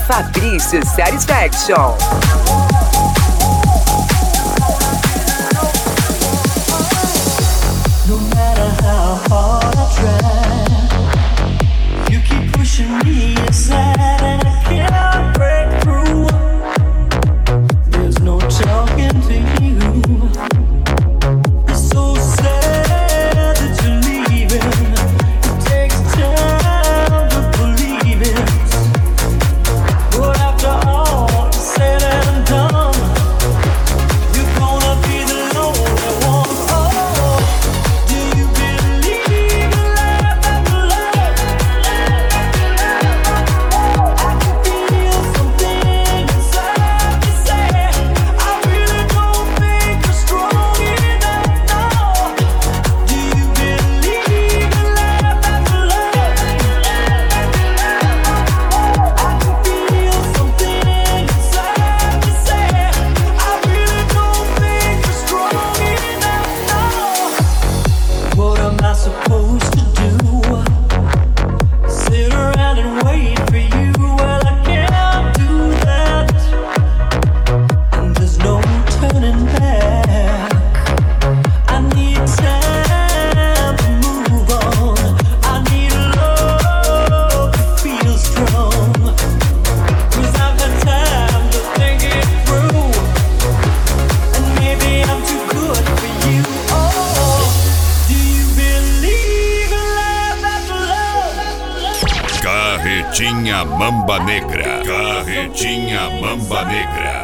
Fabrício Satisfaction. No matter how hard I try, you keep pushing me aside and I cannot break through. There's no talking to you. It's so sad that you're leaving. It takes time to believe it. But after all said and done, you're gonna be the lonely one. Oh, do you believe in love after love? I can feel something inside me say, I really don't think you're strong enough. No. Do you believe in love after love? I can feel something inside me say, I really don't think you're strong enough. No. What am I supposed to do? Sit around and wait for you? Well, I can't do that. And there's no turning back. I need time to move on. I need love to feel strong. 'Cause I've had time to think it through. And maybe I'm too good for you. Oh, do you believe in love after love? Carretinha Mamba Negra. Carretinha Mamba Negra.